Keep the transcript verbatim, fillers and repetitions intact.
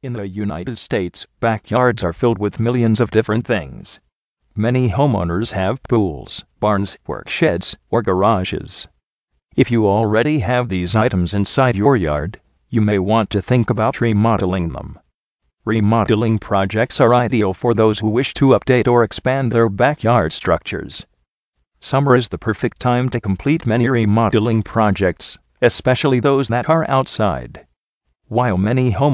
In the United States, backyards are filled with millions of different things. Many homeowners have pools, barns, work sheds, or garages. If you already have these items inside your yard, you may want to think about remodeling them. Remodeling projects are ideal for those who wish to update or expand their backyard structures. Summer is the perfect time to complete many remodeling projects, especially those that are outside. While many homeowners